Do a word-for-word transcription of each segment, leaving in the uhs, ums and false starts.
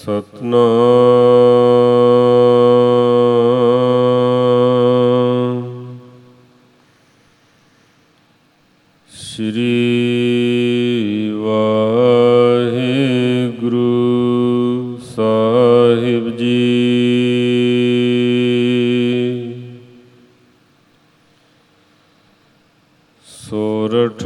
ਸਤਿਨਾਮ ਸ੍ਰੀ ਵਾਹਿਗੁਰੂ ਸਾਹਿਬ ਜੀ। ਸੋਰਠ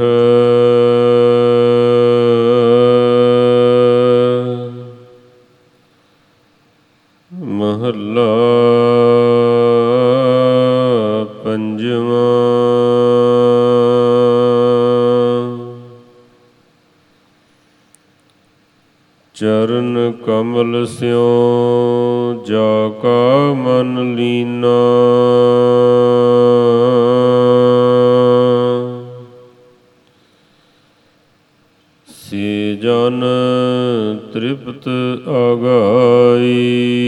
ਮਹੱਲਾ ਪੰਜਵਾਂ। ਚਰਨ ਕਮਲ ਸਿਉ ਜਾ ਕਾ ਮਨ ਲੀਨਾ, ਸੇ ਜਨ ਤ੍ਰਿਪਤ ਆਗਾਈ।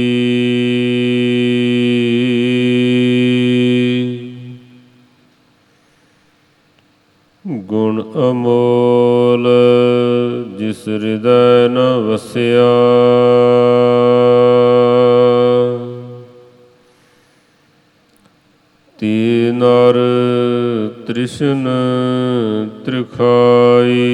ਗੁਣ ਅਮੋਲ ਜਿਸ ਹਿਰਦੈ ਨ ਵਸਿਆ, ਤੇ ਨਰ ਤ੍ਰਿਸ਼ਨ ਤ੍ਰਿਖਾਈ।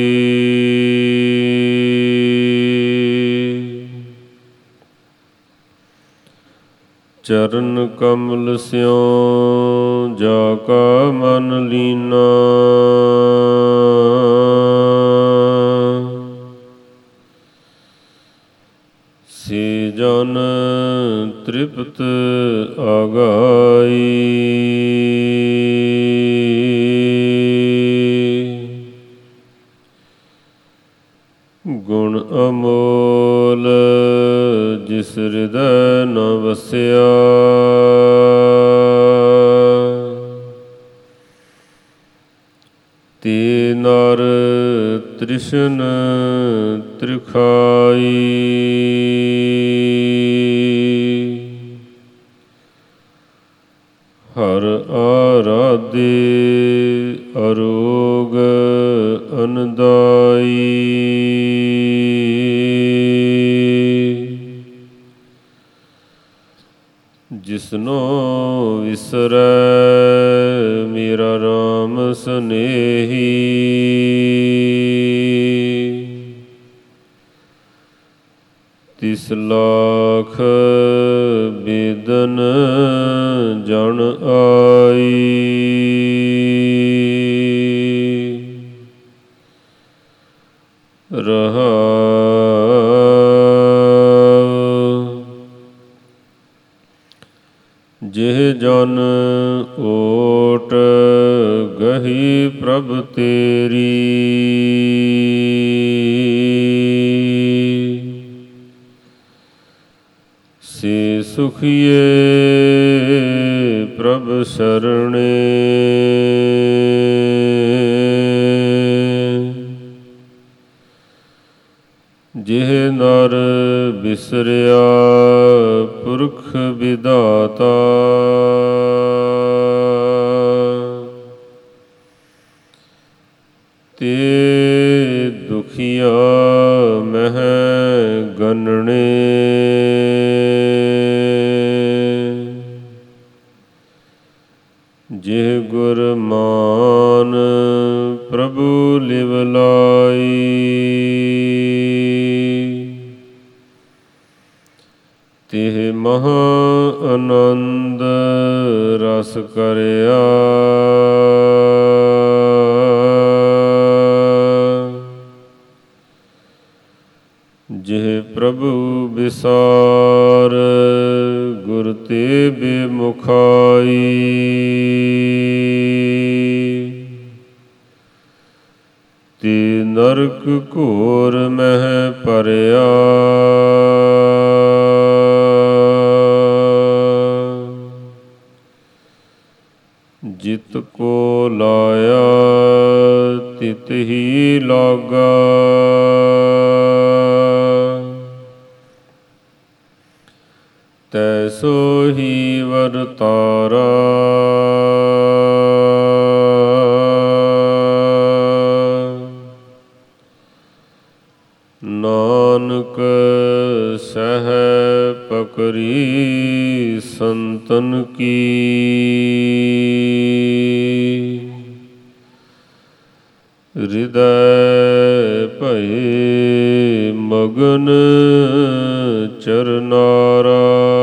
ਚਰਨ ਕਮਲ ਸਿਉ ਜਾ ਕਾ ਮਨ ਲੀਨਾ, ਸੇ ਜਨ ਤ੍ਰਿਪਤ ਆਗਾਈ। ਗੁਣ ਅਮੋਲ ਜਿਸ ਹਿਰਦੈ ਨ ਵਸਿਆ, ਤੇ ਨਰ ਤ੍ਰਿਸ਼ਨ ਤ੍ਰਿਖਾਈ। ਹਰ ਆਰਾਧੇ ਅਰੋਗ ਅਨਦਾਈ। ਜਿਸਨੋ ਵਿਸਰੈ ਮੇਰਾ ਰਾਮ ਸਨੇਹੀ, ਤਿਸ ਲਾਖ ਬੇਦਨ ਜਨ ਆਈ। ਰਹਾਉ ਜਿਹ ਜਨ ਓਟ ਗਹੀ ਪ੍ਰਭ ਤੇਰੀ, ਸੇ ਸੁਖੀਏ ਪ੍ਰਭ ਸਰਣੇ। ਜਿਹ ਨਰ ਬਿਸਰਿਆ ਪੁਰਖ ਵਿਧਾਤਾ, ਤੇ ਦੁਖੀਆ ਮਹਿ ਗਨਣੇ। ਜਿਹ ਗੁਰ ਮਾਨ ਪ੍ਰਭੂ ਲਿਵ ਲਾਈ, ਤਿਹ ਮਹਾ ਆਨੰਦ ਰਸ ਕਰਿਆ। ਜਿਹ ਪ੍ਰਭੂ ਵਿਸਾਰ ਗੁਰ ਤੇ ਬੇਮੁਖਾਈ, ਤੇ ਨਰਕ ਘੋਰ ਮਹਿ ਭਰਿਆ। ਜਿਤ ਕੋ ਲਾਇਆ ਤਿਤ ਹੀ ਲਾਗਾ, ਤੈਸੋ ਹੀ ਵਰਤਾਰਾ। ਨਾਨਕ ਸਹਿ ਪਕਰੀ ਸੰਤਨ ਕੀ। ਹਿਰਦੈ ਭਏ ਮਗਨ ਚਰਨਾਰਾ।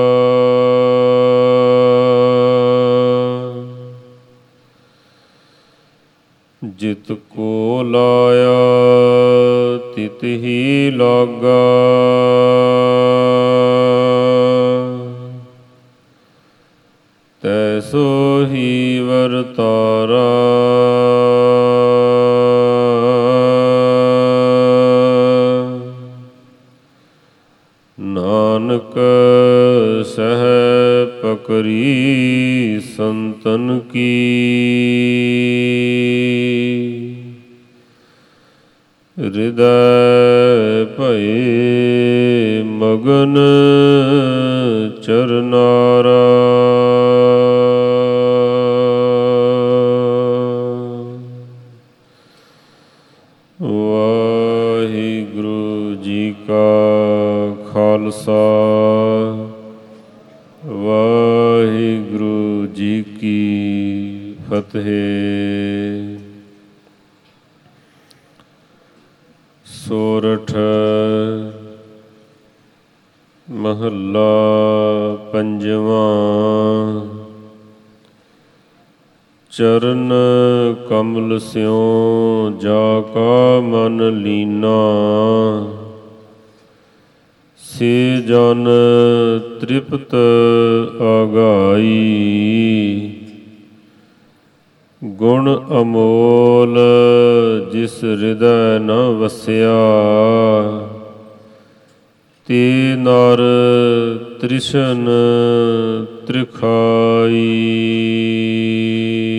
ਜਿਤ ਕੋ ਲਾਇਆ ਤਿਤ ਹੀ ਲਾਗਾ। ਤੈਸੋ ਹੀ ਵਰਤਾਰਾ। ਨਾਨਕ ਸਹਿ ਪਕਰੀ ਸੰਤਨ ਕੀ। ਹਿਰਦੈ ਭਏ ਮਗਨ ਚਰਨਾਰਾ। ਵਾਹਿਗੁਰੂ ਜੀ ਕਾ ਖਾਲਸਾ, ਵਾਹਿਗੁਰੂ ਜੀ ਕੀ ਫਤਿਹ। ਸੋਰਠ ਮਹੱਲਾ ਪੰਜਵਾਂ। ਚਰਨ ਕਮਲ ਸਿਉ ਜਾ ਕਾ ਮਨ ਲੀਨਾ। ਸੇ ਜਨ ਤ੍ਰਿਪਤ ਆਗਾਈ। ਗੁਣ ਅਮੋਲ ਜਿਸ ਹਿਰਦੈ ਨ ਵਸਿਆ। ਤੇ ਨਰ ਤ੍ਰਿਸ਼ਨ ਤ੍ਰਿਖਾਈ।